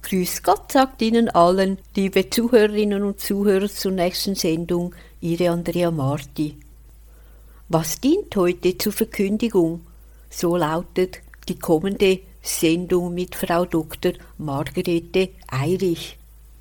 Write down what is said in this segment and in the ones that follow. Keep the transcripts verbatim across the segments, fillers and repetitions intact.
Grüß Gott, sagt Ihnen allen, liebe Zuhörerinnen und Zuhörer zur nächsten Sendung, Ihre Andrea Marti. Was dient heute zur Verkündigung? So lautet die kommende Sendung mit Frau Doktor Margarete Eirich.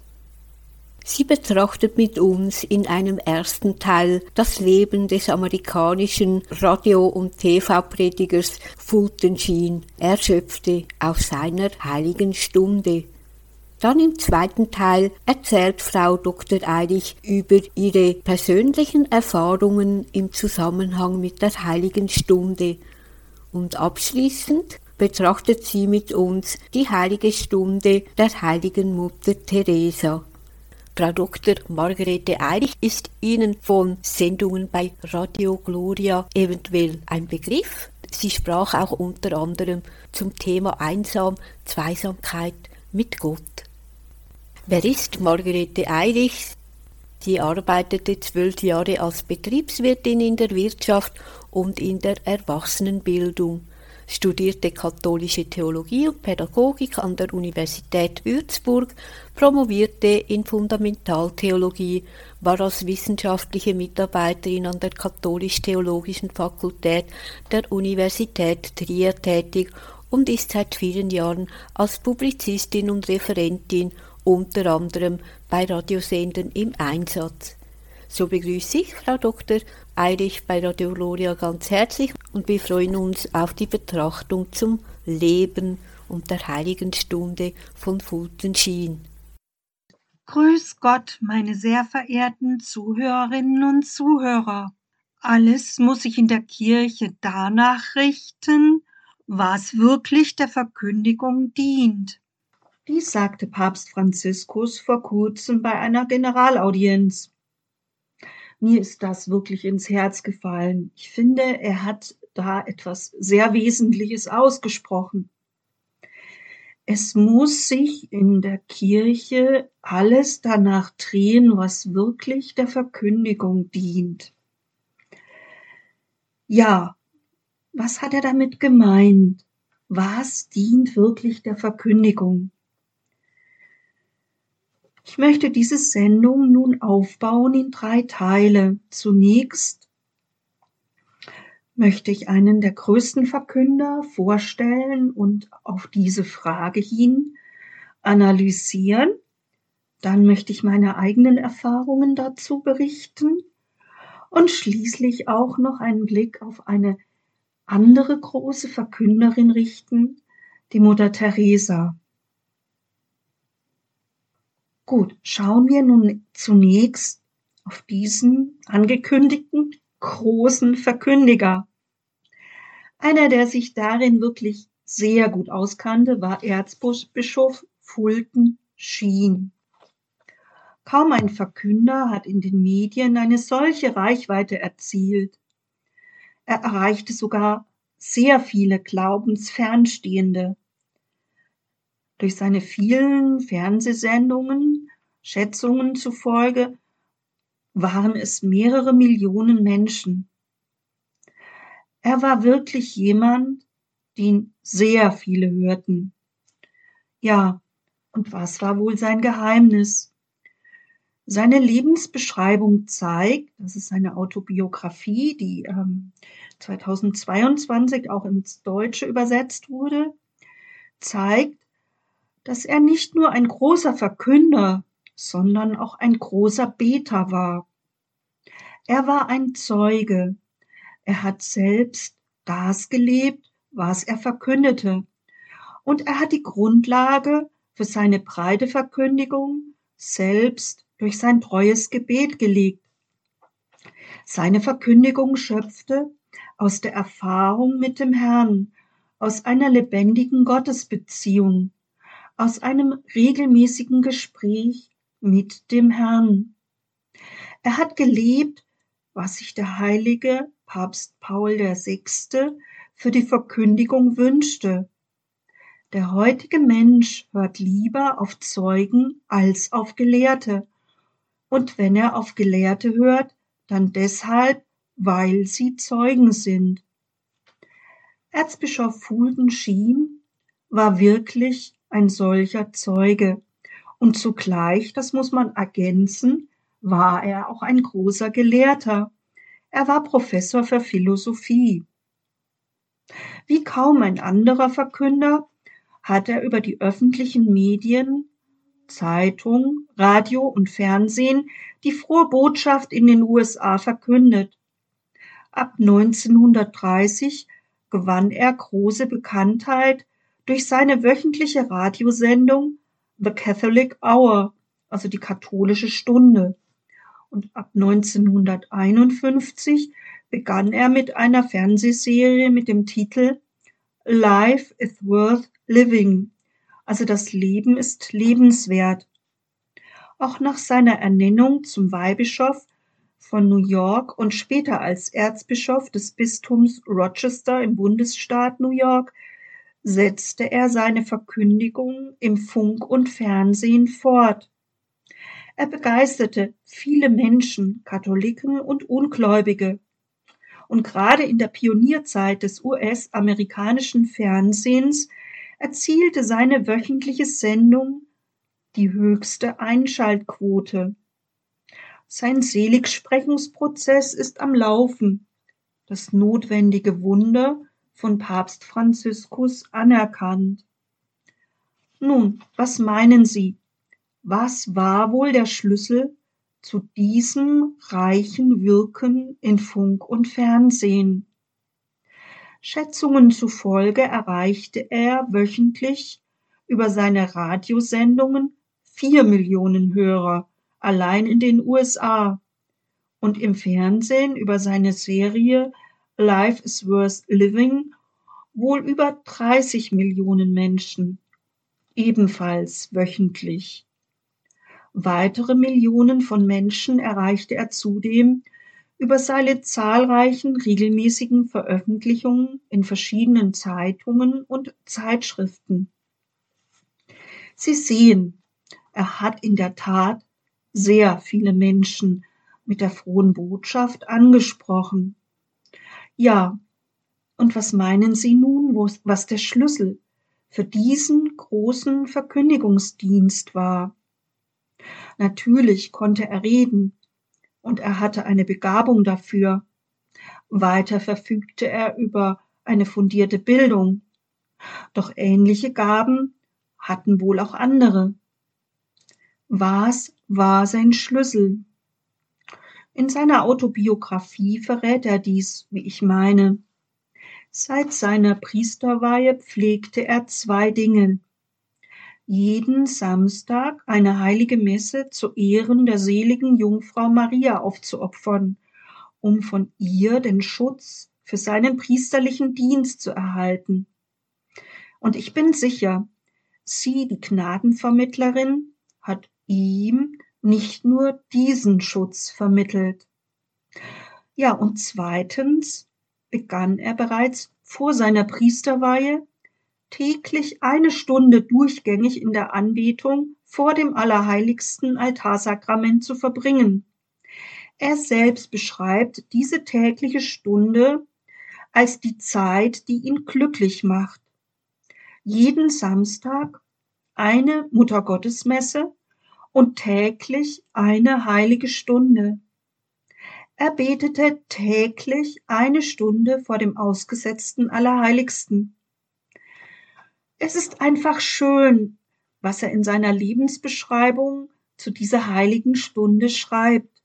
Sie betrachtet mit uns in einem ersten Teil das Leben des amerikanischen Radio- und T V-Predigers Fulton Sheen. Er schöpfte aus seiner heiligen Stunde. Dann im zweiten Teil erzählt Frau Doktor Eirich über ihre persönlichen Erfahrungen im Zusammenhang mit der heiligen Stunde. Und abschließend betrachtet sie mit uns die heilige Stunde der heiligen Mutter Teresa. Frau Doktor Margarete Eirich ist Ihnen von Sendungen bei Radio Gloria eventuell ein Begriff. Sie sprach auch unter anderem zum Thema Einsam, Zweisamkeit mit Gott. Wer ist Margarete Eirich? Sie arbeitete zwölf Jahre als Betriebswirtin in der Wirtschaft und in der Erwachsenenbildung, studierte katholische Theologie und Pädagogik an der Universität Würzburg, promovierte in Fundamentaltheologie, war als wissenschaftliche Mitarbeiterin an der Katholisch-Theologischen Fakultät der Universität Trier tätig und ist seit vielen Jahren als Publizistin und Referentin unter anderem bei Radiosendern im Einsatz. So begrüße ich Frau Doktor Eirich bei Radio Gloria ganz herzlich und wir freuen uns auf die Betrachtung zum Leben und der heiligen Stunde von Fulton Sheen. Grüß Gott, meine sehr verehrten Zuhörerinnen und Zuhörer. Alles muss sich in der Kirche danach richten, was wirklich der Verkündigung dient. Dies sagte Papst Franziskus vor kurzem bei einer Generalaudienz. Mir ist das wirklich ins Herz gefallen. Ich finde, er hat da etwas sehr Wesentliches ausgesprochen. Es muss sich in der Kirche alles danach drehen, was wirklich der Verkündigung dient. Ja, was hat er damit gemeint? Was dient wirklich der Verkündigung? Ich möchte diese Sendung nun aufbauen in drei Teile. Zunächst möchte ich einen der größten Verkünder vorstellen und auf diese Frage hin analysieren. Dann möchte ich meine eigenen Erfahrungen dazu berichten und schließlich auch noch einen Blick auf eine andere große Verkünderin richten, die Mutter Teresa. Gut, schauen wir nun zunächst auf diesen angekündigten großen Verkündiger. Einer, der sich darin wirklich sehr gut auskannte, war Erzbischof Fulton Sheen. Kaum ein Verkünder hat in den Medien eine solche Reichweite erzielt. Er erreichte sogar sehr viele Glaubensfernstehende. Durch seine vielen Fernsehsendungen, Schätzungen zufolge, waren es mehrere Millionen Menschen. Er war wirklich jemand, den sehr viele hörten. Ja, und was war wohl sein Geheimnis? Seine Lebensbeschreibung zeigt, das ist seine Autobiografie, die ähm, zweitausendzweiundzwanzig auch ins Deutsche übersetzt wurde, zeigt, dass er nicht nur ein großer Verkünder, sondern auch ein großer Beter war. Er war ein Zeuge. Er hat selbst das gelebt, was er verkündete. Und er hat die Grundlage für seine breite Verkündigung selbst durch sein treues Gebet gelegt. Seine Verkündigung schöpfte aus der Erfahrung mit dem Herrn, aus einer lebendigen Gottesbeziehung, aus einem regelmäßigen Gespräch mit dem Herrn. Er hat gelebt, was sich der heilige Papst Paul der Sechste für die Verkündigung wünschte. Der heutige Mensch hört lieber auf Zeugen als auf Gelehrte. Und wenn er auf Gelehrte hört, dann deshalb, weil sie Zeugen sind. Erzbischof Fulton Sheen war wirklich ein solcher Zeuge. Und zugleich, das muss man ergänzen, war er auch ein großer Gelehrter. Er war Professor für Philosophie. Wie kaum ein anderer Verkünder hat er über die öffentlichen Medien, Zeitung, Radio und Fernsehen die frohe Botschaft in den U S A verkündet. Ab neunzehnhundertdreißig gewann er große Bekanntheit durch seine wöchentliche Radiosendung The Catholic Hour, also die katholische Stunde. Und ab neunzehnhunderteinundfünfzig begann er mit einer Fernsehserie mit dem Titel Life is worth living, also das Leben ist lebenswert. Auch nach seiner Ernennung zum Weihbischof von New York und später als Erzbischof des Bistums Rochester im Bundesstaat New York setzte er seine Verkündigung im Funk und Fernsehen fort. Er begeisterte viele Menschen, Katholiken und Ungläubige. Und gerade in der Pionierzeit des U S-amerikanischen Fernsehens erzielte seine wöchentliche Sendung die höchste Einschaltquote. Sein Seligsprechungsprozess ist am Laufen, das notwendige Wunder von Papst Franziskus anerkannt. Nun, was meinen Sie? Was war wohl der Schlüssel zu diesem reichen Wirken in Funk und Fernsehen? Schätzungen zufolge erreichte er wöchentlich über seine Radiosendungen vier Millionen Hörer allein in den U S A und im Fernsehen über seine Serie Life is worth living wohl über dreißig Millionen Menschen, ebenfalls wöchentlich. Weitere Millionen von Menschen erreichte er zudem über seine zahlreichen regelmäßigen Veröffentlichungen in verschiedenen Zeitungen und Zeitschriften. Sie sehen, er hat in der Tat sehr viele Menschen mit der frohen Botschaft angesprochen. Ja, und was meinen Sie nun, was der Schlüssel für diesen großen Verkündigungsdienst war? Natürlich konnte er reden und er hatte eine Begabung dafür. Weiter verfügte er über eine fundierte Bildung. Doch ähnliche Gaben hatten wohl auch andere. Was war sein Schlüssel? In seiner Autobiografie verrät er dies, wie ich meine. Seit seiner Priesterweihe pflegte er zwei Dinge. Jeden Samstag eine heilige Messe zu Ehren der seligen Jungfrau Maria aufzuopfern, um von ihr den Schutz für seinen priesterlichen Dienst zu erhalten. Und ich bin sicher, sie, die Gnadenvermittlerin, hat ihm nicht nur diesen Schutz vermittelt. Ja, und zweitens begann er bereits vor seiner Priesterweihe täglich eine Stunde durchgängig in der Anbetung vor dem allerheiligsten Altarsakrament zu verbringen. Er selbst beschreibt diese tägliche Stunde als die Zeit, die ihn glücklich macht. Jeden Samstag eine Muttergottesmesse und täglich eine heilige Stunde. Er betete täglich eine Stunde vor dem ausgesetzten Allerheiligsten. Es ist einfach schön, was er in seiner Lebensbeschreibung zu dieser heiligen Stunde schreibt.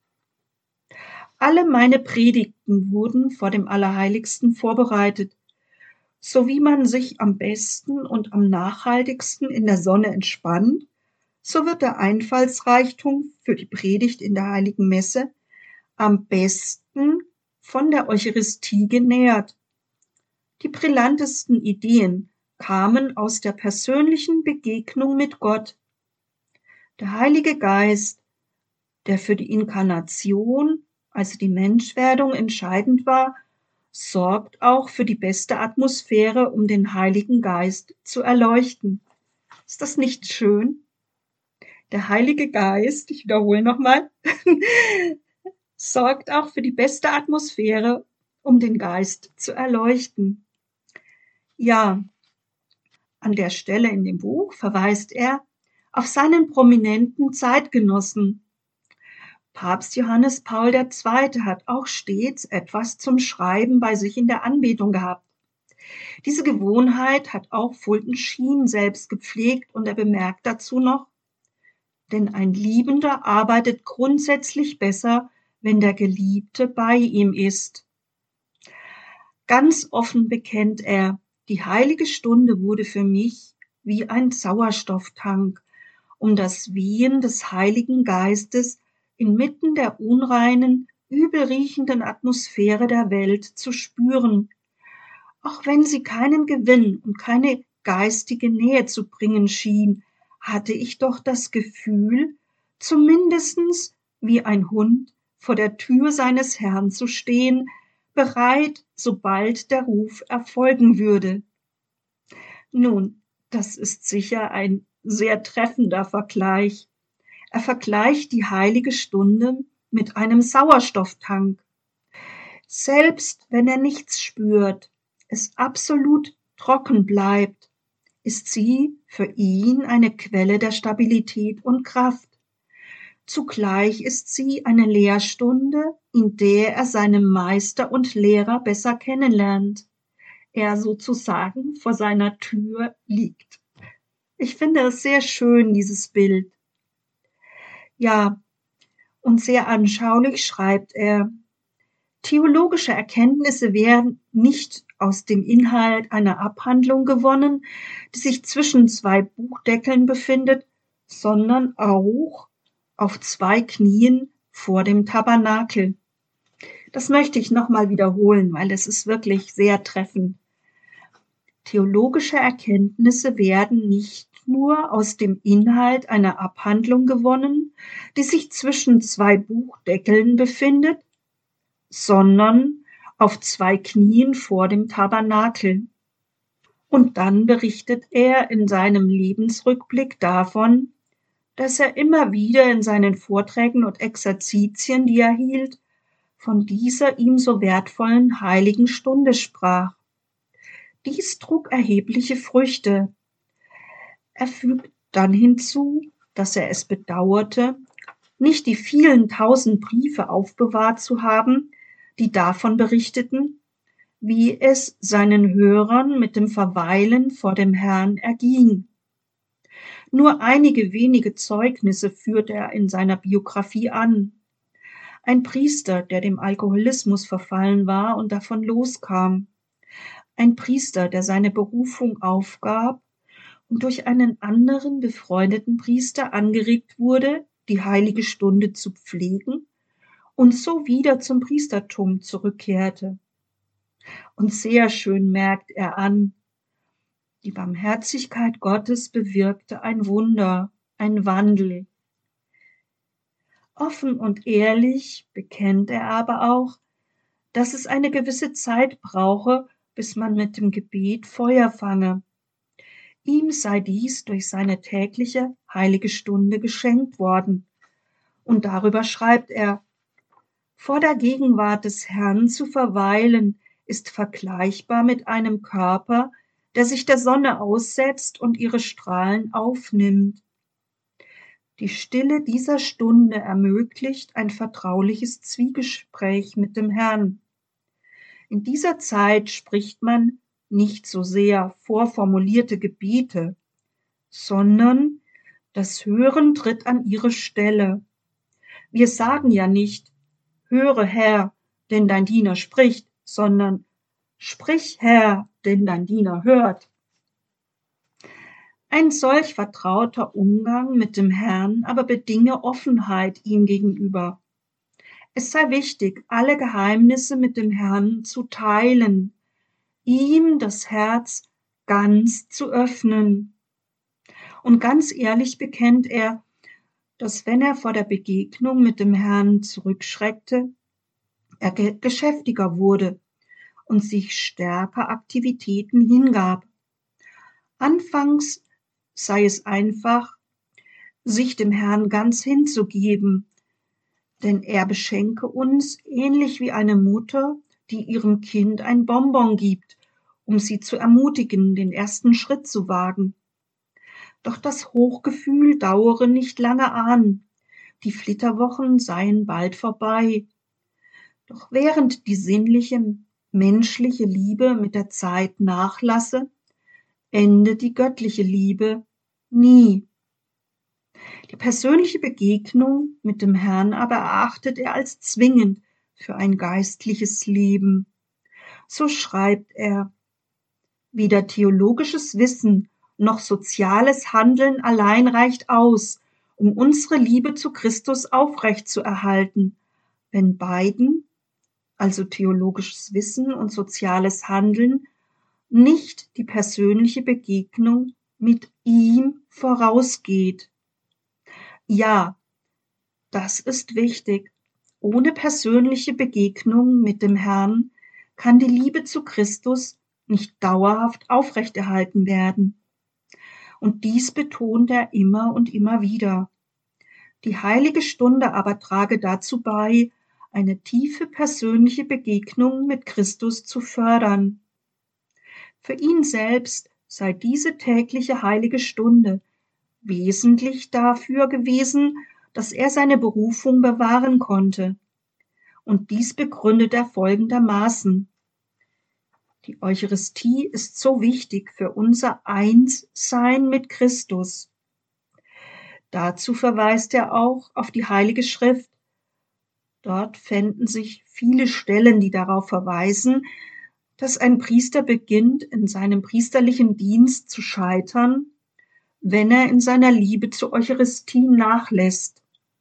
Alle meine Predigten wurden vor dem Allerheiligsten vorbereitet, so wie man sich am besten und am nachhaltigsten in der Sonne entspannt, so wird der Einfallsreichtum für die Predigt in der Heiligen Messe am besten von der Eucharistie genährt. Die brillantesten Ideen kamen aus der persönlichen Begegnung mit Gott. Der Heilige Geist, der für die Inkarnation, also die Menschwerdung, entscheidend war, sorgt auch für die beste Atmosphäre, um den Heiligen Geist zu erleuchten. Ist das nicht schön? Der Heilige Geist, ich wiederhole nochmal, sorgt auch für die beste Atmosphäre, um den Geist zu erleuchten. Ja, An der Stelle in dem Buch verweist er auf seinen prominenten Zeitgenossen. Papst Johannes Paul der Zweite hat auch stets etwas zum Schreiben bei sich in der Anbetung gehabt. Diese Gewohnheit hat auch Fulton Sheen selbst gepflegt und er bemerkt dazu noch, denn ein Liebender arbeitet grundsätzlich besser, wenn der Geliebte bei ihm ist. Ganz offen bekennt er, die heilige Stunde wurde für mich wie ein Sauerstofftank, um das Wehen des Heiligen Geistes inmitten der unreinen, übelriechenden Atmosphäre der Welt zu spüren. Auch wenn sie keinen Gewinn und keine geistige Nähe zu bringen schien, hatte ich doch das Gefühl, zumindestens wie ein Hund vor der Tür seines Herrn zu stehen, bereit, sobald der Ruf erfolgen würde. Nun, das ist sicher ein sehr treffender Vergleich. Er vergleicht die heilige Stunde mit einem Sauerstofftank. Selbst wenn er nichts spürt, es absolut trocken bleibt, ist sie für ihn eine Quelle der Stabilität und Kraft. Zugleich ist sie eine Lehrstunde, in der er seinen Meister und Lehrer besser kennenlernt. Er sozusagen vor seiner Tür liegt. Ich finde es sehr schön, dieses Bild. Ja, und sehr anschaulich schreibt er, theologische Erkenntnisse werden nicht aus dem Inhalt einer Abhandlung gewonnen, die sich zwischen zwei Buchdeckeln befindet, sondern auch auf zwei Knien vor dem Tabernakel. Das möchte ich nochmal wiederholen, weil es ist wirklich sehr treffend. Theologische Erkenntnisse werden nicht nur aus dem Inhalt einer Abhandlung gewonnen, die sich zwischen zwei Buchdeckeln befindet, sondern auf zwei Knien vor dem Tabernakel. Und dann berichtet er in seinem Lebensrückblick davon, dass er immer wieder in seinen Vorträgen und Exerzitien, die er hielt, von dieser ihm so wertvollen heiligen Stunde sprach. Dies trug erhebliche Früchte. Er fügt dann hinzu, dass er es bedauerte, nicht die vielen tausend Briefe aufbewahrt zu haben, die davon berichteten, wie es seinen Hörern mit dem Verweilen vor dem Herrn erging. Nur einige wenige Zeugnisse führt er in seiner Biografie an. Ein Priester, der dem Alkoholismus verfallen war und davon loskam. Ein Priester, der seine Berufung aufgab und durch einen anderen befreundeten Priester angeregt wurde, die heilige Stunde zu pflegen und so wieder zum Priestertum zurückkehrte. Und sehr schön merkt er an, die Barmherzigkeit Gottes bewirkte ein Wunder, ein Wandel. Offen und ehrlich bekennt er aber auch, dass es eine gewisse Zeit brauche, bis man mit dem Gebet Feuer fange. Ihm sei dies durch seine tägliche heilige Stunde geschenkt worden. Und darüber schreibt er, vor der Gegenwart des Herrn zu verweilen, ist vergleichbar mit einem Körper, der sich der Sonne aussetzt und ihre Strahlen aufnimmt. Die Stille dieser Stunde ermöglicht ein vertrauliches Zwiegespräch mit dem Herrn. In dieser Zeit spricht man nicht so sehr vorformulierte Gebete, sondern das Hören tritt an ihre Stelle. Wir sagen ja nicht, höre Herr, denn dein Diener spricht, sondern sprich Herr, denn dein Diener hört. Ein solch vertrauter Umgang mit dem Herrn aber bedinge Offenheit ihm gegenüber. Es sei wichtig, alle Geheimnisse mit dem Herrn zu teilen, ihm das Herz ganz zu öffnen. Und ganz ehrlich bekennt er, dass wenn er vor der Begegnung mit dem Herrn zurückschreckte, er geschäftiger wurde und sich stärker Aktivitäten hingab. Anfangs sei es einfach, sich dem Herrn ganz hinzugeben, denn er beschenke uns ähnlich wie eine Mutter, die ihrem Kind ein Bonbon gibt um sie zu ermutigen, den ersten Schritt zu wagen. Doch das Hochgefühl dauere nicht lange an, die Flitterwochen seien bald vorbei. Doch während die sinnliche, menschliche Liebe mit der Zeit nachlasse, ende die göttliche Liebe nie. Die persönliche Begegnung mit dem Herrn aber erachtet er als zwingend für ein geistliches Leben. So schreibt er: Weder theologisches Wissen noch soziales Handeln allein reicht aus, um unsere Liebe zu Christus aufrechtzuerhalten, wenn beiden, also theologisches Wissen und soziales Handeln, nicht die persönliche Begegnung mit ihm vorausgeht. Ja, das ist wichtig. Ohne persönliche Begegnung mit dem Herrn kann die Liebe zu Christus nicht dauerhaft aufrechterhalten werden. Und dies betont er immer und immer wieder. Die heilige Stunde aber trage dazu bei, eine tiefe persönliche Begegnung mit Christus zu fördern. Für ihn selbst sei diese tägliche heilige Stunde wesentlich dafür gewesen, dass er seine Berufung bewahren konnte. Und dies begründet er folgendermaßen: Die Eucharistie ist so wichtig für unser Einssein mit Christus. Dazu verweist er auch auf die Heilige Schrift. Dort fänden sich viele Stellen, die darauf verweisen, dass ein Priester beginnt, in seinem priesterlichen Dienst zu scheitern, wenn er in seiner Liebe zur Eucharistie nachlässt.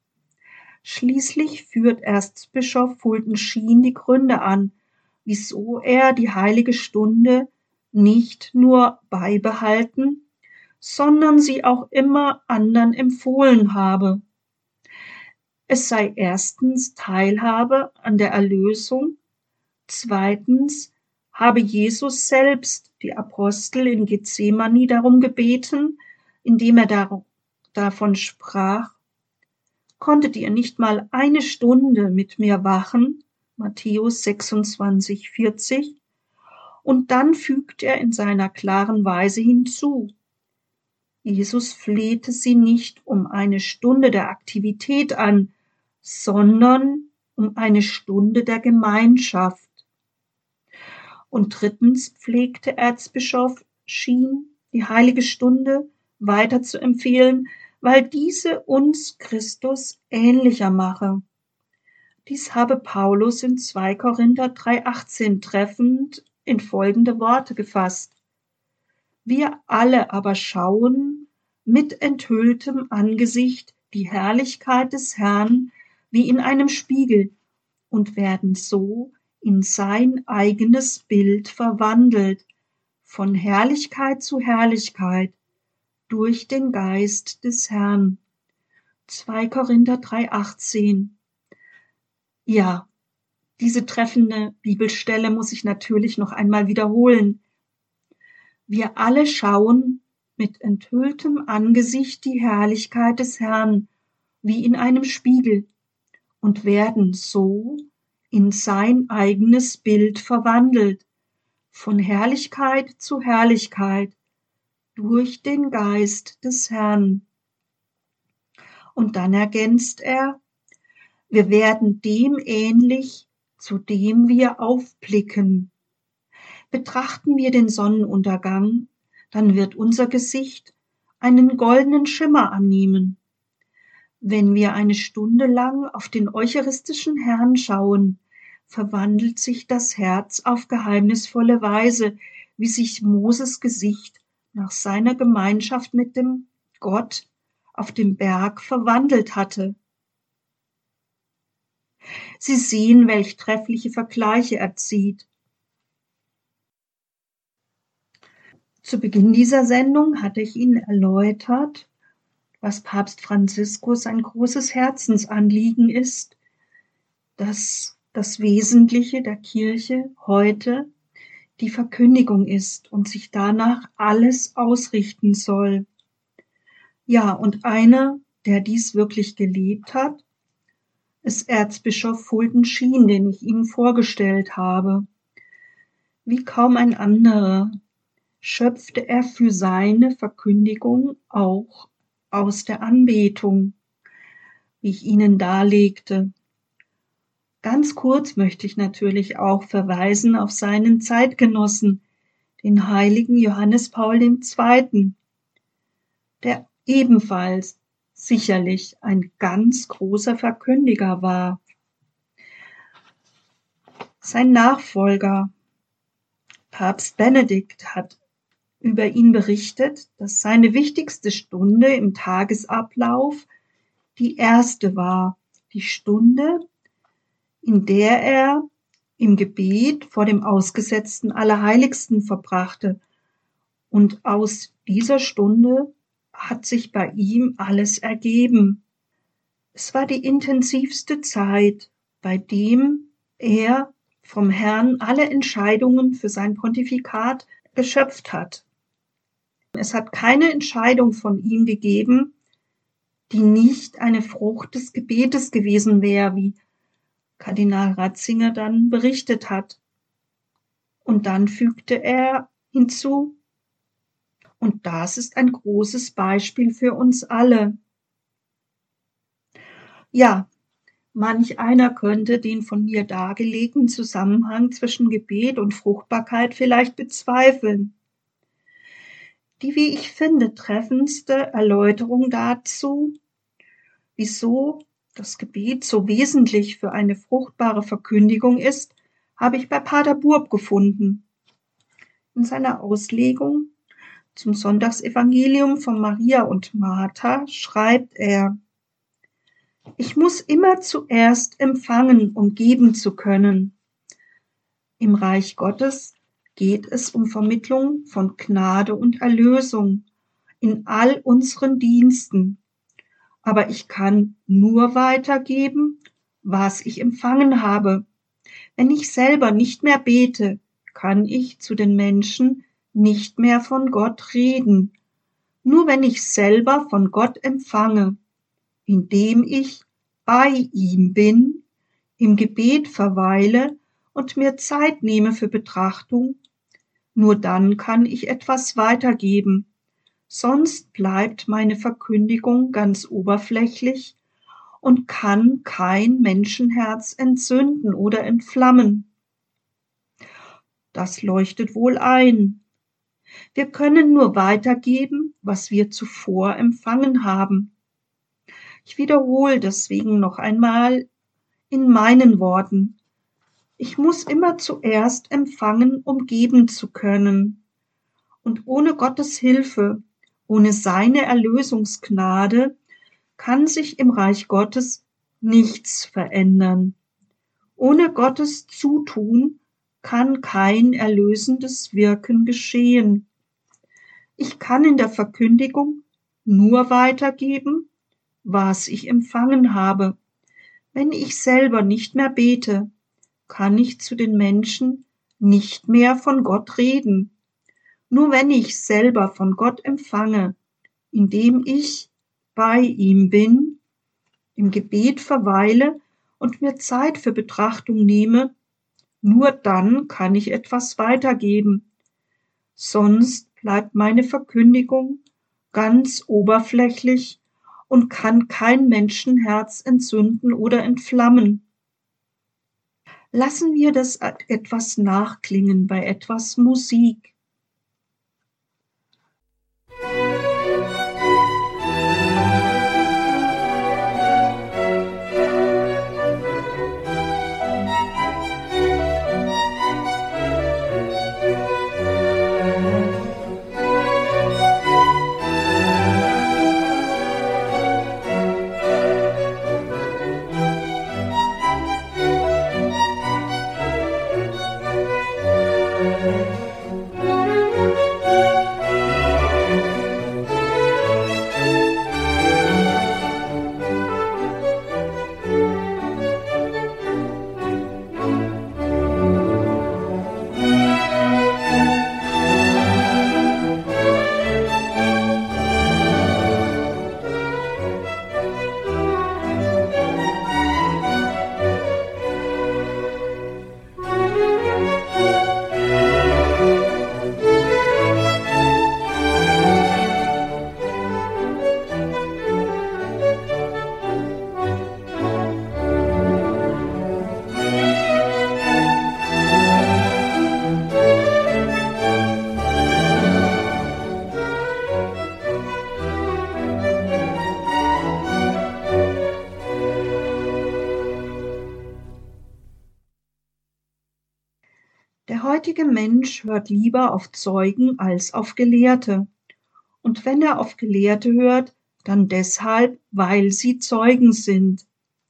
Schließlich führt Erzbischof Fulton Sheen die Gründe an, wieso er die heilige Stunde nicht nur beibehalten, sondern sie auch immer anderen empfohlen habe. Es sei erstens Teilhabe an der Erlösung, zweitens habe Jesus selbst die Apostel in Gethsemane darum gebeten, indem er dar- davon sprach: Konntet ihr nicht mal eine Stunde mit mir wachen? Matthäus sechsundzwanzig, vierzig. Und dann fügt er in seiner klaren Weise hinzu: Jesus flehte sie nicht um eine Stunde der Aktivität an, sondern um eine Stunde der Gemeinschaft. Und drittens pflegte Erzbischof Sheen, die heilige Stunde weiter zu empfehlen, weil diese uns Christus ähnlicher mache. Dies habe Paulus in zwei Korinther drei achtzehn treffend in folgende Worte gefasst: Wir alle aber schauen mit enthülltem Angesicht die Herrlichkeit des Herrn wie in einem Spiegel und werden so in sein eigenes Bild verwandelt, von Herrlichkeit zu Herrlichkeit, durch den Geist des Herrn. zwei Korinther drei achtzehn. Ja, diese treffende Bibelstelle muss ich natürlich noch einmal wiederholen. Wir alle schauen mit enthülltem Angesicht die Herrlichkeit des Herrn, wie in einem Spiegel, und werden so in sein eigenes Bild verwandelt, von Herrlichkeit zu Herrlichkeit, durch den Geist des Herrn. Und dann ergänzt er: Wir werden dem ähnlich, zu dem wir aufblicken. Betrachten wir den Sonnenuntergang, dann wird unser Gesicht einen goldenen Schimmer annehmen. Wenn wir eine Stunde lang auf den eucharistischen Herrn schauen, verwandelt sich das Herz auf geheimnisvolle Weise, wie sich Moses Gesicht nach seiner Gemeinschaft mit dem Gott auf dem Berg verwandelt hatte. Sie sehen, welch treffliche Vergleiche er zieht. Zu Beginn dieser Sendung hatte ich Ihnen erläutert, was Papst Franziskus ein großes Herzensanliegen ist, dass das Wesentliche der Kirche heute die Verkündigung ist und sich danach alles ausrichten soll. Ja, und einer, der dies wirklich gelebt hat, ist Erzbischof Fulton Sheen, den ich Ihnen vorgestellt habe. Wie kaum ein anderer schöpfte er für seine Verkündigung auch aus der Anbetung, wie ich Ihnen darlegte. Ganz kurz möchte ich natürlich auch verweisen auf seinen Zeitgenossen, den heiligen Johannes Paul der Zweite., der ebenfalls sicherlich ein ganz großer Verkündiger war. Sein Nachfolger, Papst Benedikt, hat über ihn berichtet, dass seine wichtigste Stunde im Tagesablauf die erste war, die Stunde, in der er im Gebet vor dem ausgesetzten Allerheiligsten verbrachte. Und aus dieser Stunde hat sich bei ihm alles ergeben. Es war die intensivste Zeit, bei dem er vom Herrn alle Entscheidungen für sein Pontifikat geschöpft hat. Es hat keine Entscheidung von ihm gegeben, die nicht eine Frucht des Gebetes gewesen wäre, wie Kardinal Ratzinger dann berichtet hat. Und dann fügte er hinzu, und das ist ein großes Beispiel für uns alle. Ja, manch einer könnte den von mir dargelegten Zusammenhang zwischen Gebet und Fruchtbarkeit vielleicht bezweifeln. Die, wie ich finde, treffendste Erläuterung dazu, wieso das Gebet so wesentlich für eine fruchtbare Verkündigung ist, habe ich bei Pater Burb gefunden. In seiner Auslegung zum Sonntagsevangelium von Maria und Martha schreibt er: Ich muss immer zuerst empfangen, um geben zu können. Im Reich Gottes geht es um Vermittlung von Gnade und Erlösung in all unseren Diensten. Aber ich kann nur weitergeben, was ich empfangen habe. Wenn ich selber nicht mehr bete, kann ich zu den Menschen nicht mehr von Gott reden. Nur wenn ich selber von Gott empfange, indem ich bei ihm bin, im Gebet verweile und mir Zeit nehme für Betrachtung, nur dann kann ich etwas weitergeben. Sonst bleibt meine Verkündigung ganz oberflächlich und kann kein Menschenherz entzünden oder entflammen. Das leuchtet wohl ein. Wir können nur weitergeben, was wir zuvor empfangen haben. Ich wiederhole deswegen noch einmal in meinen Worten. Ich muss immer zuerst empfangen, um geben zu können. Und ohne Gottes Hilfe, ohne seine Erlösungsgnade, kann sich im Reich Gottes nichts verändern. Ohne Gottes Zutun kann kein erlösendes Wirken geschehen. Ich kann in der Verkündigung nur weitergeben, was ich empfangen habe. Wenn ich selber nicht mehr bete, kann ich zu den Menschen nicht mehr von Gott reden. Nur wenn ich selber von Gott empfange, indem ich bei ihm bin, im Gebet verweile und mir Zeit für Betrachtung nehme, nur dann kann ich etwas weitergeben. Sonst bleibt meine Verkündigung ganz oberflächlich und kann kein Menschenherz entzünden oder entflammen. Lassen wir das etwas nachklingen bei etwas Musik. heutige Mensch hört lieber auf Zeugen als auf Gelehrte. Und wenn er auf Gelehrte hört, dann deshalb, weil sie Zeugen sind.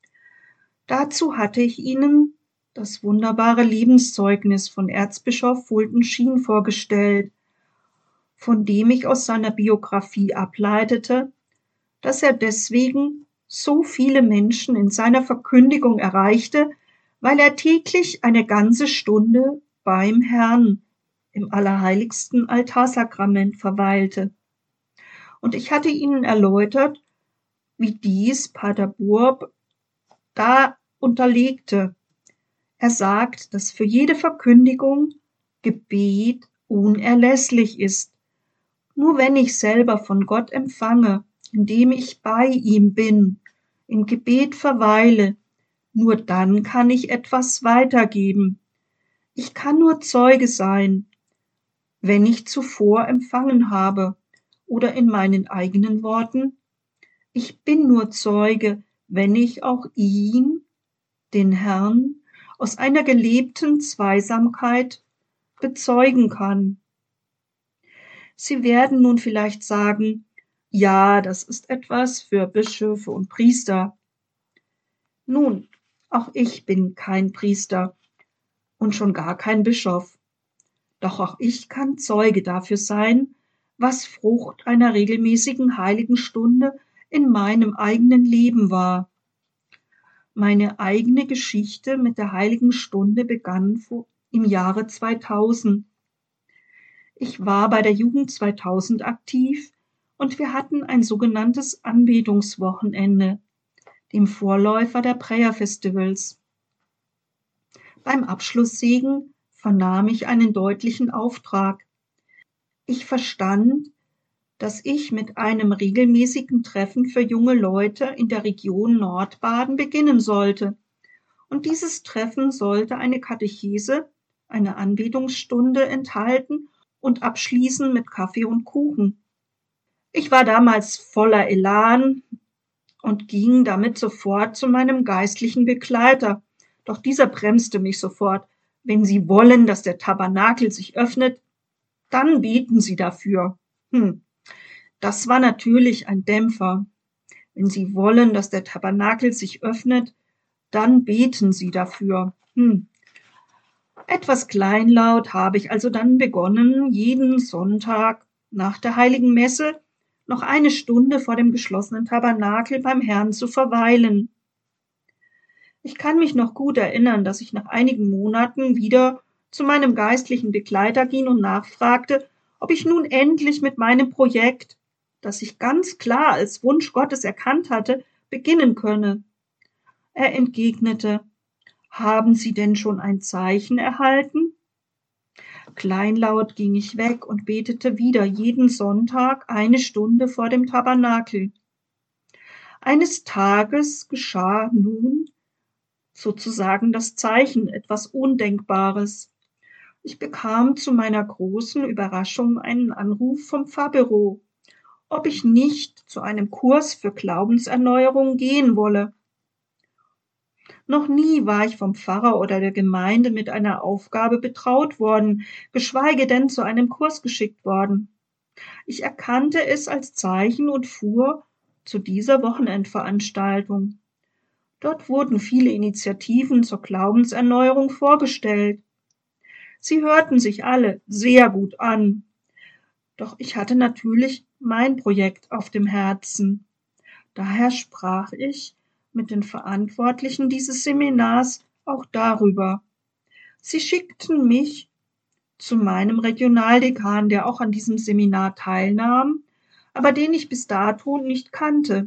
Dazu hatte ich Ihnen das wunderbare Lebenszeugnis von Erzbischof Fulton Sheen vorgestellt, von dem ich aus seiner Biografie ableitete, dass er deswegen so viele Menschen in seiner Verkündigung erreichte, weil er täglich eine ganze Stunde beim Herrn im allerheiligsten Altarsakrament verweilte. Und ich hatte Ihnen erläutert, wie dies Pater Burb da unterlegte. Er sagt, dass für jede Verkündigung Gebet unerlässlich ist. Nur wenn ich selber von Gott empfange, indem ich bei ihm bin, im Gebet verweile, nur dann kann ich etwas weitergeben. Ich kann nur Zeuge sein, wenn ich zuvor empfangen habe, oder in meinen eigenen Worten, ich bin nur Zeuge, wenn ich auch ihn, den Herrn, aus einer gelebten Zweisamkeit bezeugen kann. Sie werden nun vielleicht sagen, ja, das ist etwas für Bischöfe und Priester. Nun, auch ich bin kein Priester und schon gar kein Bischof. Doch auch ich kann Zeuge dafür sein, was Frucht einer regelmäßigen heiligen Stunde in meinem eigenen Leben war. Meine eigene Geschichte mit der heiligen Stunde begann im Jahre zweitausend. Ich war bei der Jugend zweitausend aktiv und wir hatten ein sogenanntes Anbetungswochenende, dem Vorläufer der Prayer Festivals. Beim Abschlusssegen vernahm ich einen deutlichen Auftrag. Ich verstand, dass ich mit einem regelmäßigen Treffen für junge Leute in der Region Nordbaden beginnen sollte. Und dieses Treffen sollte eine Katechese, eine Anbetungsstunde enthalten und abschließen mit Kaffee und Kuchen. Ich war damals voller Elan und ging damit sofort zu meinem geistlichen Begleiter. Doch dieser bremste mich sofort. Wenn Sie wollen, dass der Tabernakel sich öffnet, dann beten Sie dafür. Hm. Das war natürlich ein Dämpfer. Wenn Sie wollen, dass der Tabernakel sich öffnet, dann beten Sie dafür. Hm. Etwas kleinlaut habe ich also dann begonnen, jeden Sonntag nach der Heiligen Messe noch eine Stunde vor dem geschlossenen Tabernakel beim Herrn zu verweilen. Ich kann mich noch gut erinnern, dass ich nach einigen Monaten wieder zu meinem geistlichen Begleiter ging und nachfragte, ob ich nun endlich mit meinem Projekt, das ich ganz klar als Wunsch Gottes erkannt hatte, beginnen könne. Er entgegnete, haben Sie denn schon ein Zeichen erhalten? Kleinlaut ging ich weg und betete wieder jeden Sonntag eine Stunde vor dem Tabernakel. Eines Tages geschah nun sozusagen das Zeichen, etwas Undenkbares. Ich bekam zu meiner großen Überraschung einen Anruf vom Pfarrbüro, ob ich nicht zu einem Kurs für Glaubenserneuerung gehen wolle. Noch nie war ich vom Pfarrer oder der Gemeinde mit einer Aufgabe betraut worden, geschweige denn zu einem Kurs geschickt worden. Ich erkannte es als Zeichen und fuhr zu dieser Wochenendveranstaltung. Dort wurden viele Initiativen zur Glaubenserneuerung vorgestellt. Sie hörten sich alle sehr gut an. Doch ich hatte natürlich mein Projekt auf dem Herzen. Daher sprach ich mit den Verantwortlichen dieses Seminars auch darüber. Sie schickten mich zu meinem Regionaldekan, der auch an diesem Seminar teilnahm, aber den ich bis dato nicht kannte.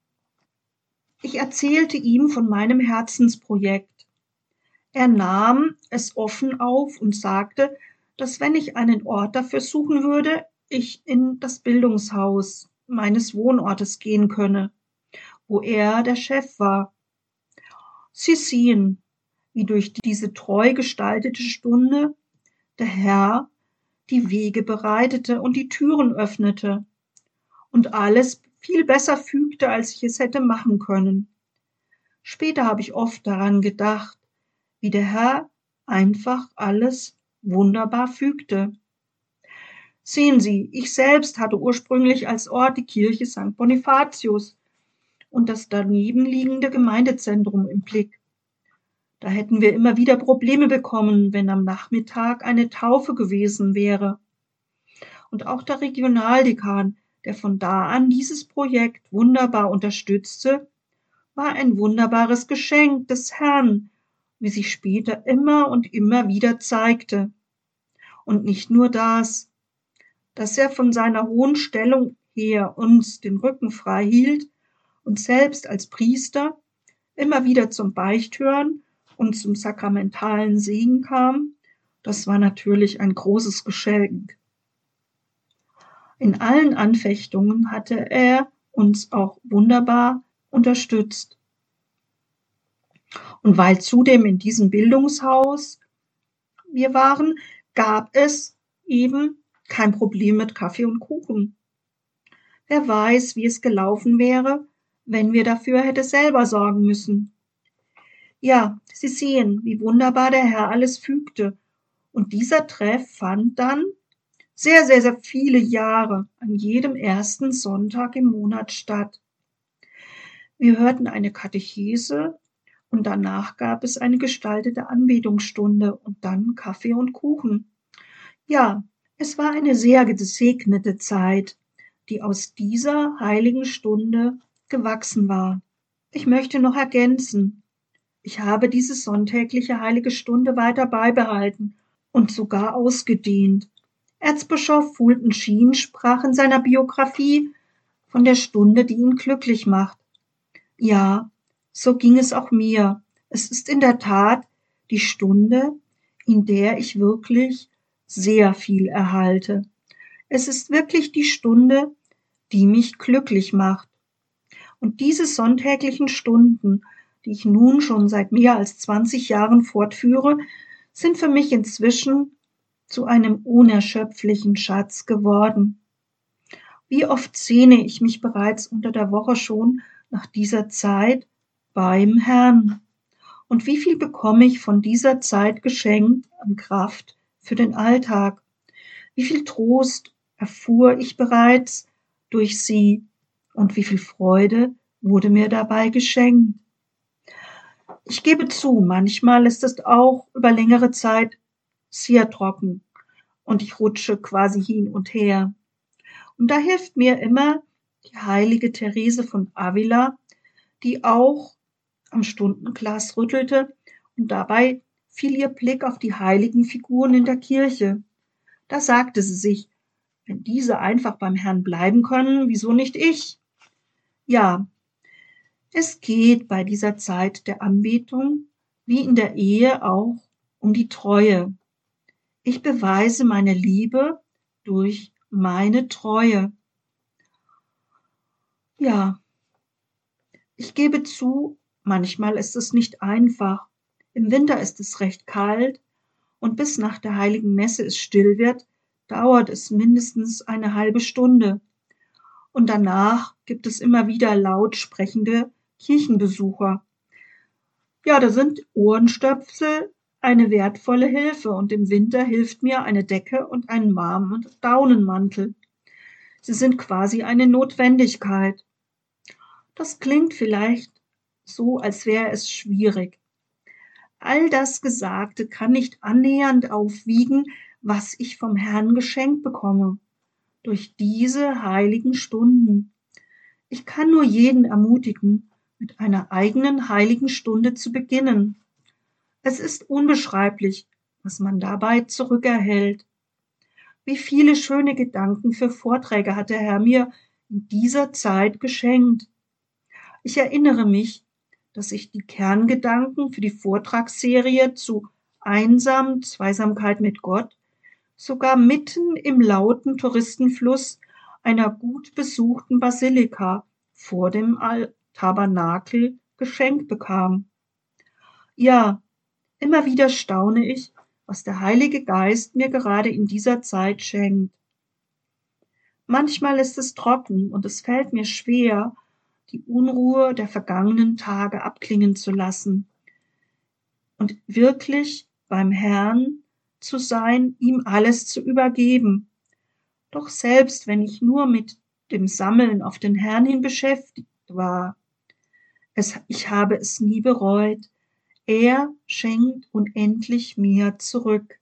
Ich erzählte ihm von meinem Herzensprojekt. Er nahm es offen auf und sagte, dass wenn ich einen Ort dafür suchen würde, ich in das Bildungshaus meines Wohnortes gehen könne, wo er der Chef war. Sie sehen, wie durch diese treu gestaltete Stunde der Herr die Wege bereitete und die Türen öffnete und alles viel besser fügte, als ich es hätte machen können. Später habe ich oft daran gedacht, wie der Herr einfach alles wunderbar fügte. Sehen Sie, ich selbst hatte ursprünglich als Ort die Kirche Sankt Bonifatius und das daneben liegende Gemeindezentrum im Blick. Da hätten wir immer wieder Probleme bekommen, wenn am Nachmittag eine Taufe gewesen wäre. Und auch der Regionaldekan, der von da an dieses Projekt wunderbar unterstützte, war ein wunderbares Geschenk des Herrn, wie sich später immer und immer wieder zeigte. Und nicht nur das, dass er von seiner hohen Stellung her uns den Rücken frei hielt und selbst als Priester immer wieder zum Beichthören und zum sakramentalen Segen kam, das war natürlich ein großes Geschenk. In allen Anfechtungen hatte er uns auch wunderbar unterstützt. Und weil zudem in diesem Bildungshaus wir waren, gab es eben kein Problem mit Kaffee und Kuchen. Wer weiß, wie es gelaufen wäre, wenn wir dafür hätte selber sorgen müssen. Ja, Sie sehen, wie wunderbar der Herr alles fügte. Und dieser Treff fand dann sehr, sehr, sehr viele Jahre an jedem ersten Sonntag im Monat statt. Wir hörten eine Katechese und danach gab es eine gestaltete Anbetungsstunde und dann Kaffee und Kuchen. Ja, es war eine sehr gesegnete Zeit, die aus dieser heiligen Stunde gewachsen war. Ich möchte noch ergänzen, ich habe diese sonntägliche heilige Stunde weiter beibehalten und sogar ausgedehnt. Erzbischof Fulton Sheen sprach in seiner Biografie von der Stunde, die ihn glücklich macht. Ja, so ging es auch mir. Es ist in der Tat die Stunde, in der ich wirklich sehr viel erhalte. Es ist wirklich die Stunde, die mich glücklich macht. Und diese sonntäglichen Stunden, die ich nun schon seit mehr als zwanzig Jahren fortführe, sind für mich inzwischen zu einem unerschöpflichen Schatz geworden. Wie oft sehne ich mich bereits unter der Woche schon nach dieser Zeit beim Herrn. Und wie viel bekomme ich von dieser Zeit geschenkt an Kraft für den Alltag? Wie viel Trost erfuhr ich bereits durch sie und wie viel Freude wurde mir dabei geschenkt? Ich gebe zu, manchmal ist es auch über längere Zeit sehr trocken und ich rutsche quasi hin und her. Und da hilft mir immer die heilige Therese von Avila, die auch am Stundenglas rüttelte und dabei fiel ihr Blick auf die heiligen Figuren in der Kirche. Da sagte sie sich, wenn diese einfach beim Herrn bleiben können, wieso nicht ich? Ja, es geht bei dieser Zeit der Anbetung, wie in der Ehe auch, um die Treue. Ich beweise meine Liebe durch meine Treue. Ja, ich gebe zu, manchmal ist es nicht einfach. Im Winter ist es recht kalt und bis nach der heiligen Messe es still wird, dauert es mindestens eine halbe Stunde. Und danach gibt es immer wieder laut sprechende Kirchenbesucher. Ja, da sind Ohrenstöpsel eine wertvolle Hilfe und im Winter hilft mir eine Decke und ein warmer und Daunenmantel. Sie sind quasi eine Notwendigkeit. Das klingt vielleicht so, als wäre es schwierig. All das Gesagte kann nicht annähernd aufwiegen, was ich vom Herrn geschenkt bekomme. Durch diese heiligen Stunden. Ich kann nur jeden ermutigen, mit einer eigenen heiligen Stunde zu beginnen. Es ist unbeschreiblich, was man dabei zurückerhält. Wie viele schöne Gedanken für Vorträge hat der Herr mir in dieser Zeit geschenkt. Ich erinnere mich, dass ich die Kerngedanken für die Vortragsserie zu Einsam, Zweisamkeit mit Gott sogar mitten im lauten Touristenfluss einer gut besuchten Basilika vor dem Tabernakel geschenkt bekam. Ja, immer wieder staune ich, was der Heilige Geist mir gerade in dieser Zeit schenkt. Manchmal ist es trocken und es fällt mir schwer, die Unruhe der vergangenen Tage abklingen zu lassen und wirklich beim Herrn zu sein, ihm alles zu übergeben. Doch selbst wenn ich nur mit dem Sammeln auf den Herrn hin beschäftigt war, es, ich habe es nie bereut. Er schenkt unendlich mehr zurück.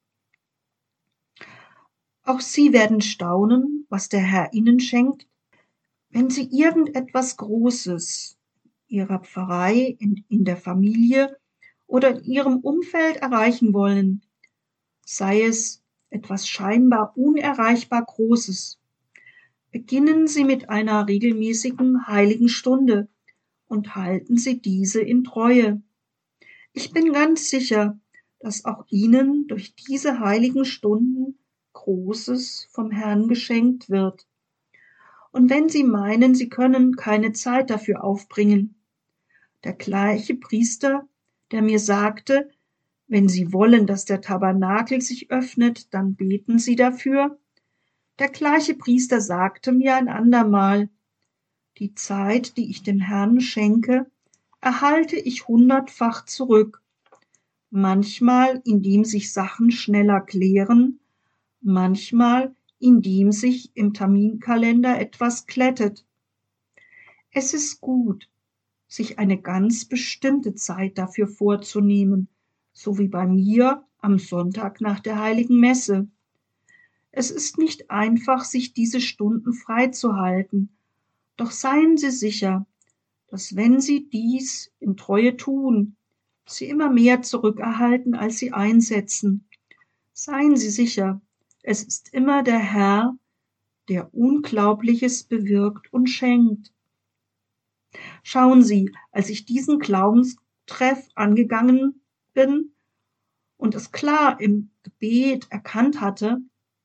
Auch Sie werden staunen, was der Herr Ihnen schenkt, wenn Sie irgendetwas Großes in Ihrer Pfarrei, in, in der Familie oder in Ihrem Umfeld erreichen wollen, sei es etwas scheinbar unerreichbar Großes. Beginnen Sie mit einer regelmäßigen heiligen Stunde und halten Sie diese in Treue. Ich bin ganz sicher, dass auch Ihnen durch diese heiligen Stunden Großes vom Herrn geschenkt wird. Und wenn Sie meinen, Sie können keine Zeit dafür aufbringen, der gleiche Priester, der mir sagte, wenn Sie wollen, dass der Tabernakel sich öffnet, dann beten Sie dafür, der gleiche Priester sagte mir ein andermal, die Zeit, die ich dem Herrn schenke, erhalte ich hundertfach zurück, manchmal indem sich Sachen schneller klären, manchmal indem sich im Terminkalender etwas glättet. Es ist gut, sich eine ganz bestimmte Zeit dafür vorzunehmen, so wie bei mir am Sonntag nach der Heiligen Messe. Es ist nicht einfach, sich diese Stunden freizuhalten, doch seien Sie sicher, dass wenn Sie dies in Treue tun, Sie immer mehr zurückerhalten, als Sie einsetzen. Seien Sie sicher, es ist immer der Herr, der Unglaubliches bewirkt und schenkt. Schauen Sie, als ich diesen Glaubenstreff angegangen bin und es klar im Gebet erkannt hatte,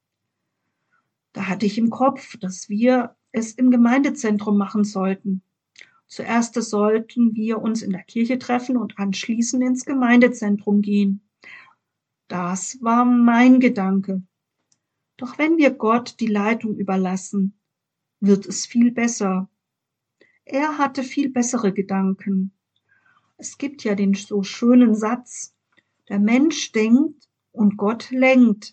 da hatte ich im Kopf, dass wir es im Gemeindezentrum machen sollten. Zuerst sollten wir uns in der Kirche treffen und anschließend ins Gemeindezentrum gehen. Das war mein Gedanke. Doch wenn wir Gott die Leitung überlassen, wird es viel besser. Er hatte viel bessere Gedanken. Es gibt ja den so schönen Satz, der Mensch denkt und Gott lenkt.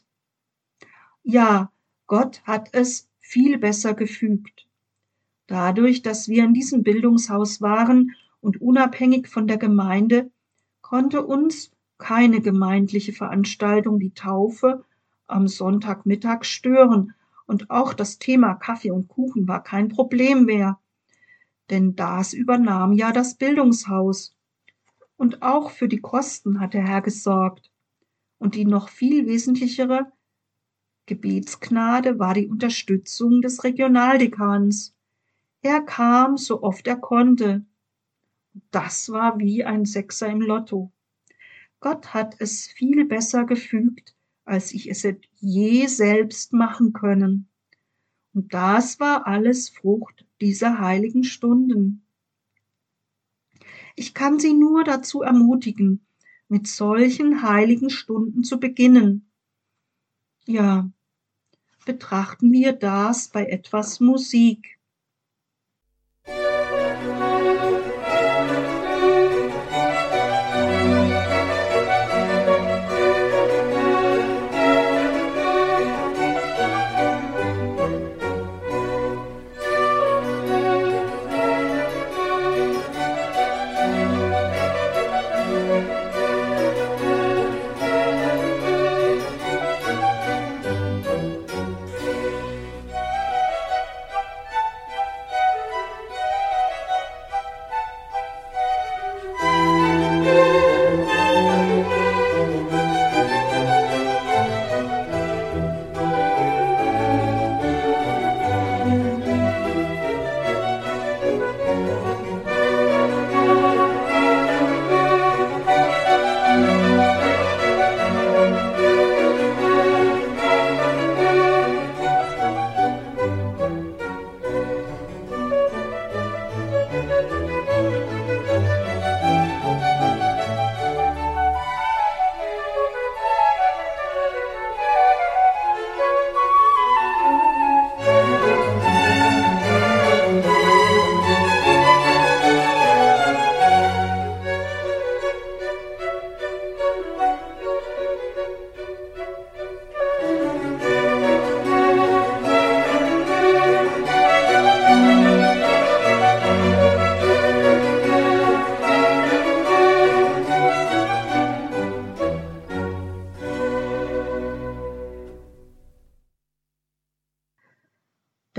Ja, Gott hat es viel besser gefügt. Dadurch, dass wir in diesem Bildungshaus waren und unabhängig von der Gemeinde, konnte uns keine gemeindliche Veranstaltung, die Taufe, am Sonntagmittag stören. Und auch das Thema Kaffee und Kuchen war kein Problem mehr, denn das übernahm ja das Bildungshaus. Und auch für die Kosten hat der Herr gesorgt. Und die noch viel wesentlichere Gebetsgnade war die Unterstützung des Regionaldekans. Er kam, so oft er konnte. Das war wie ein Sechser im Lotto. Gott hat es viel besser gefügt, als ich es hätte je selbst machen können. Und das war alles Frucht dieser heiligen Stunden. Ich kann Sie nur dazu ermutigen, mit solchen heiligen Stunden zu beginnen. Ja, betrachten wir das bei etwas Musik.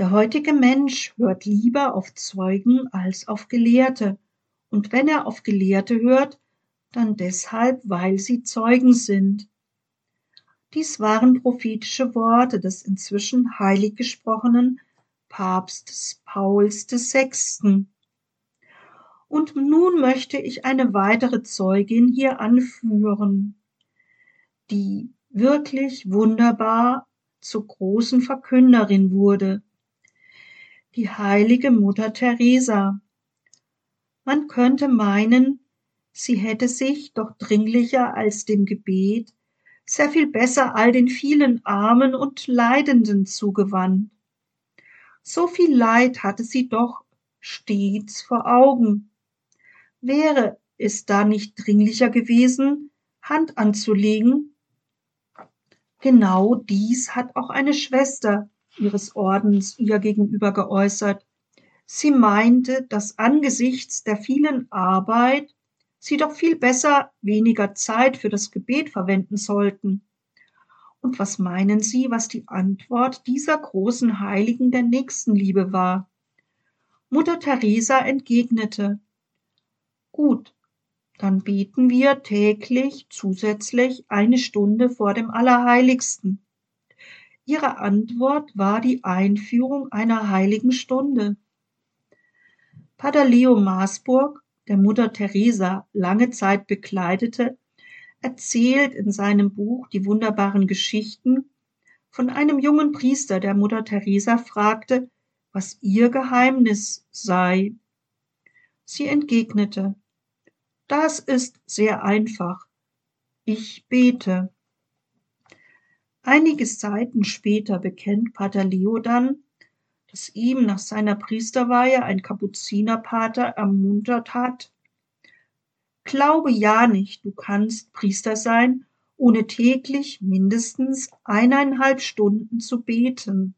Der heutige Mensch hört lieber auf Zeugen als auf Gelehrte, und wenn er auf Gelehrte hört, dann deshalb, weil sie Zeugen sind. Dies waren prophetische Worte des inzwischen heilig gesprochenen Papstes Pauls der Sechste. Und nun möchte ich eine weitere Zeugin hier anführen, die wirklich wunderbar zur großen Verkünderin wurde, die heilige Mutter Teresa. Man könnte meinen, sie hätte sich doch dringlicher als dem Gebet sehr viel besser all den vielen Armen und Leidenden zugewandt. So viel Leid hatte sie doch stets vor Augen. Wäre es da nicht dringlicher gewesen, Hand anzulegen? Genau dies hat auch eine Schwester ihres Ordens ihr gegenüber geäußert. Sie meinte, dass angesichts der vielen Arbeit sie doch viel besser weniger Zeit für das Gebet verwenden sollten. Und was meinen Sie, was die Antwort dieser großen Heiligen der Nächstenliebe war? Mutter Teresa entgegnete: Gut, dann beten wir täglich zusätzlich eine Stunde vor dem Allerheiligsten. Ihre Antwort war die Einführung einer heiligen Stunde. Pater Leo Maasburg, der Mutter Teresa lange Zeit begleitete, erzählt in seinem Buch Die wunderbaren Geschichten von einem jungen Priester, der Mutter Teresa fragte, was ihr Geheimnis sei. Sie entgegnete: Das ist sehr einfach. Ich bete. Einige Seiten später bekennt Pater Leo dann, dass ihm nach seiner Priesterweihe ein Kapuzinerpater ermuntert hat: Glaube ja nicht, du kannst Priester sein, ohne täglich mindestens eineinhalb Stunden zu beten.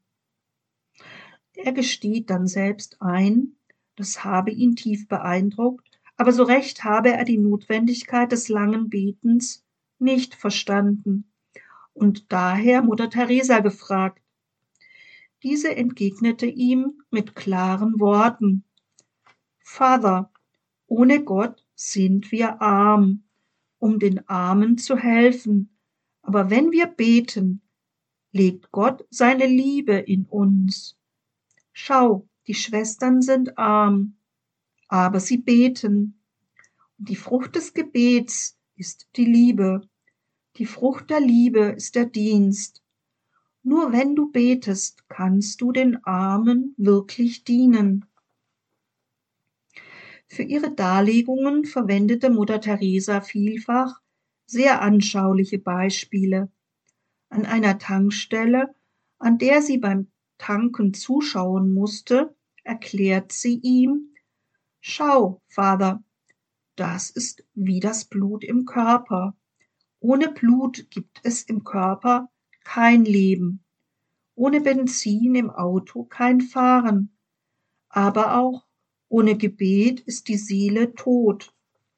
Er gesteht dann selbst ein, das habe ihn tief beeindruckt, aber so recht habe er die Notwendigkeit des langen Betens nicht verstanden und daher Mutter Teresa gefragt. Diese entgegnete ihm mit klaren Worten: Vater, ohne Gott sind wir arm, um den Armen zu helfen, aber wenn wir beten, legt Gott seine Liebe in uns. Schau, die Schwestern sind arm, aber sie beten. Und die Frucht des Gebets ist die Liebe. Die Frucht der Liebe ist der Dienst. Nur wenn du betest, kannst du den Armen wirklich dienen. Für ihre Darlegungen verwendete Mutter Teresa vielfach sehr anschauliche Beispiele. An einer Tankstelle, an der sie beim Tanken zuschauen musste, erklärt sie ihm: Schau, Vater, das ist wie das Blut im Körper. Ohne Blut gibt es im Körper kein Leben. Ohne Benzin im Auto kein Fahren. Aber auch ohne Gebet ist die Seele tot.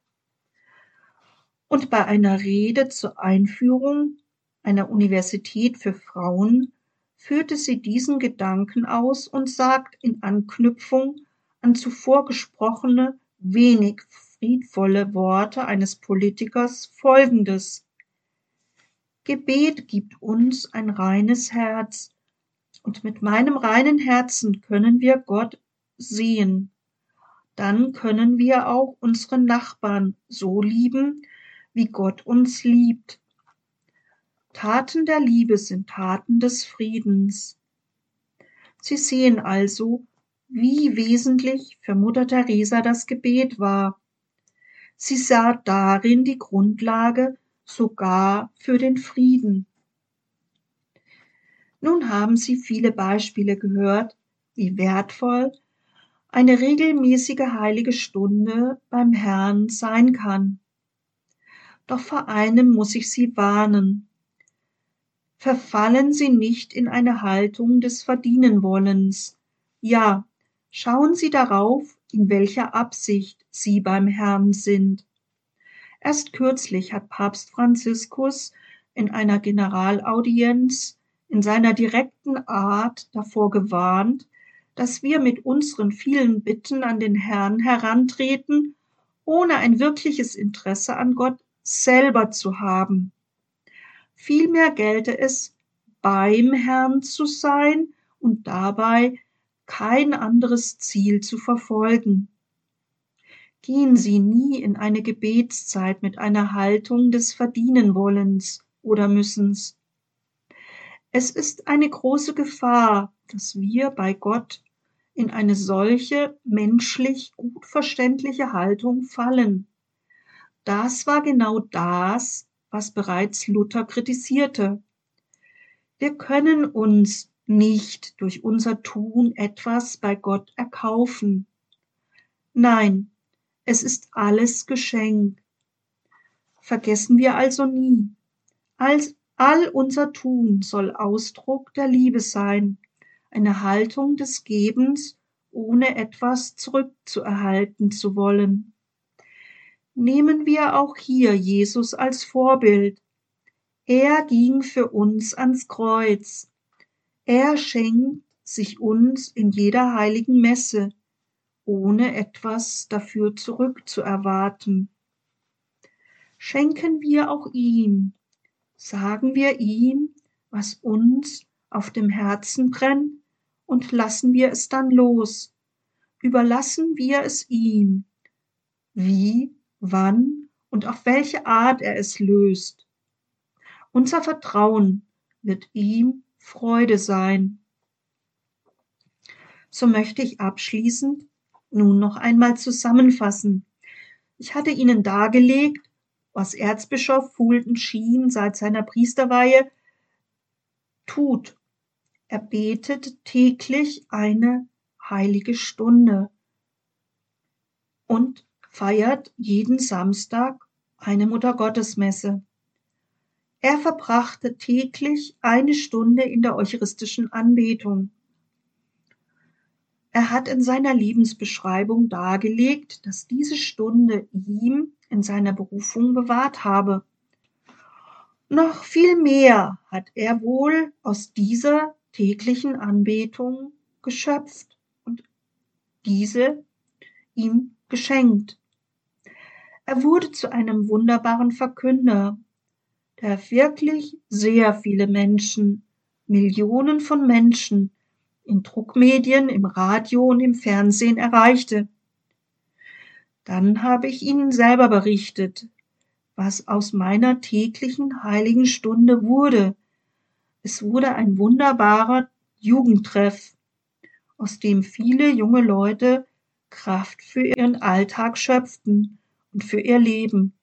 Und bei einer Rede zur Einführung einer Universität für Frauen führte sie diesen Gedanken aus und sagt in Anknüpfung an zuvor gesprochene, wenig friedvolle Worte eines Politikers Folgendes: Gebet gibt uns ein reines Herz, und mit meinem reinen Herzen können wir Gott sehen. Dann können wir auch unsere Nachbarn so lieben, wie Gott uns liebt. Taten der Liebe sind Taten des Friedens. Sie sehen also, wie wesentlich für Mutter Teresa das Gebet war. Sie sah darin die Grundlage sogar für den Frieden. Nun haben Sie viele Beispiele gehört, wie wertvoll eine regelmäßige heilige Stunde beim Herrn sein kann. Doch vor einem muss ich Sie warnen. Verfallen Sie nicht in eine Haltung des Verdienenwollens. Ja, schauen Sie darauf, in welcher Absicht Sie beim Herrn sind. Erst kürzlich hat Papst Franziskus in einer Generalaudienz in seiner direkten Art davor gewarnt, dass wir mit unseren vielen Bitten an den Herrn herantreten, ohne ein wirkliches Interesse an Gott selber zu haben. Vielmehr gelte es, beim Herrn zu sein und dabei kein anderes Ziel zu verfolgen. Gehen Sie nie in eine Gebetszeit mit einer Haltung des Verdienenwollens oder Müssens. Es ist eine große Gefahr, dass wir bei Gott in eine solche menschlich gut verständliche Haltung fallen. Das war genau das, was bereits Luther kritisierte. Wir können uns nicht durch unser Tun etwas bei Gott erkaufen. Nein, es ist alles Geschenk. Vergessen wir also nie, als all unser Tun soll Ausdruck der Liebe sein, eine Haltung des Gebens, ohne etwas zurückzuerhalten zu wollen. Nehmen wir auch hier Jesus als Vorbild. Er ging für uns ans Kreuz. Er schenkt sich uns in jeder heiligen Messe, ohne etwas dafür zurückzuerwarten. Schenken wir auch ihm, sagen wir ihm, was uns auf dem Herzen brennt, und lassen wir es dann los. Überlassen wir es ihm, wie, wann und auf welche Art er es löst. Unser Vertrauen wird ihm Freude sein. So möchte ich abschließend nun noch einmal zusammenfassen. Ich hatte Ihnen dargelegt, was Erzbischof Fulton Sheen seit seiner Priesterweihe tut. Er betet täglich eine heilige Stunde und feiert jeden Samstag eine Muttergottesmesse. Er verbrachte täglich eine Stunde in der eucharistischen Anbetung. Er hat in seiner Lebensbeschreibung dargelegt, dass diese Stunde ihm in seiner Berufung bewahrt habe. Noch viel mehr hat er wohl aus dieser täglichen Anbetung geschöpft und diese ihm geschenkt. Er wurde zu einem wunderbaren Verkünder, der wirklich sehr viele Menschen, Millionen von Menschen in Druckmedien, im Radio und im Fernsehen erreichte. Dann habe ich Ihnen selber berichtet, was aus meiner täglichen heiligen Stunde wurde. Es wurde ein wunderbarer Jugendtreff, aus dem viele junge Leute Kraft für ihren Alltag schöpften und für ihr Leben.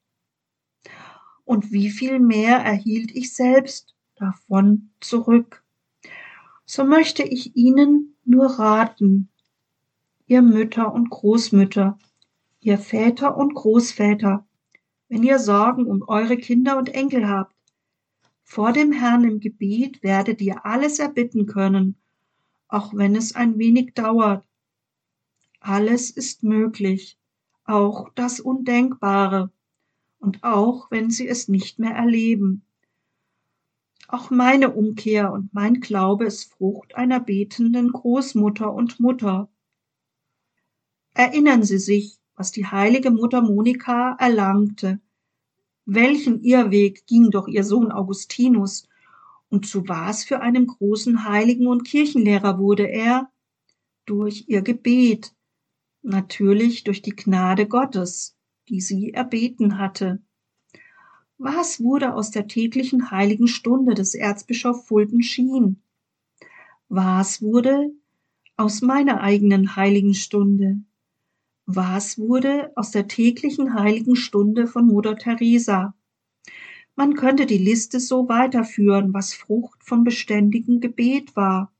Und wie viel mehr erhielt ich selbst davon zurück. So möchte ich Ihnen nur raten, ihr Mütter und Großmütter, ihr Väter und Großväter, wenn ihr Sorgen um eure Kinder und Enkel habt, vor dem Herrn im Gebet werdet ihr alles erbitten können, auch wenn es ein wenig dauert. Alles ist möglich, auch das Undenkbare, und auch wenn sie es nicht mehr erleben. Auch meine Umkehr und mein Glaube ist Frucht einer betenden Großmutter und Mutter. Erinnern Sie sich, was die heilige Mutter Monika erlangte. Welchen Irrweg ging doch ihr Sohn Augustinus, und zu was für einem großen Heiligen und Kirchenlehrer wurde er? Durch ihr Gebet, natürlich durch die Gnade Gottes, die sie erbeten hatte. Was wurde aus der täglichen heiligen Stunde des Erzbischof Fulton Sheen? Was wurde aus meiner eigenen heiligen Stunde? Was wurde aus der täglichen heiligen Stunde von Mutter Teresa? Man könnte die Liste so weiterführen, was Frucht vom beständigen Gebet war.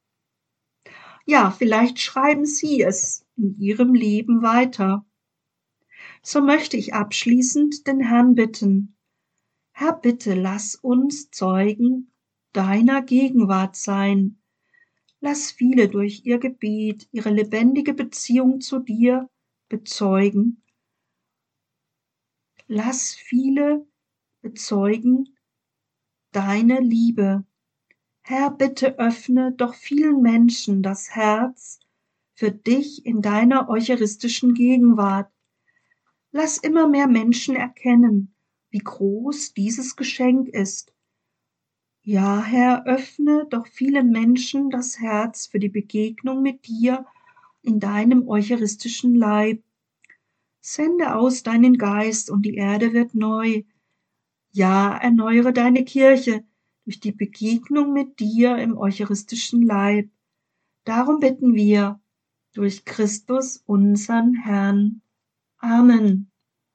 Ja, vielleicht schreiben Sie es in Ihrem Leben weiter. So möchte ich abschließend den Herrn bitten. Herr, bitte lass uns Zeugen deiner Gegenwart sein. Lass viele durch ihr Gebet ihre lebendige Beziehung zu dir bezeugen. Lass viele bezeugen deine Liebe. Herr, bitte öffne doch vielen Menschen das Herz für dich in deiner eucharistischen Gegenwart. Lass immer mehr Menschen erkennen, wie groß dieses Geschenk ist. Ja, Herr, öffne doch viele Menschen das Herz für die Begegnung mit dir in deinem eucharistischen Leib. Sende aus deinen Geist und die Erde wird neu. Ja, erneuere deine Kirche durch die Begegnung mit dir im eucharistischen Leib. Darum bitten wir, durch Christus, unseren Herrn. Amen.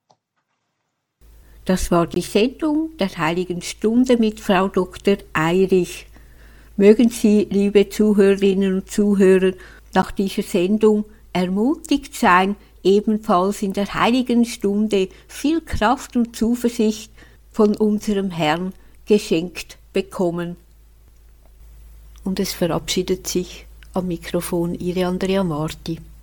Das war die Sendung der Heiligen Stunde mit Frau Doktor Eirich. Mögen Sie, liebe Zuhörerinnen und Zuhörer, nach dieser Sendung ermutigt sein, ebenfalls in der Heiligen Stunde viel Kraft und Zuversicht von unserem Herrn geschenkt bekommen. Und es verabschiedet sich am Mikrofon Ihre Andrea Marti.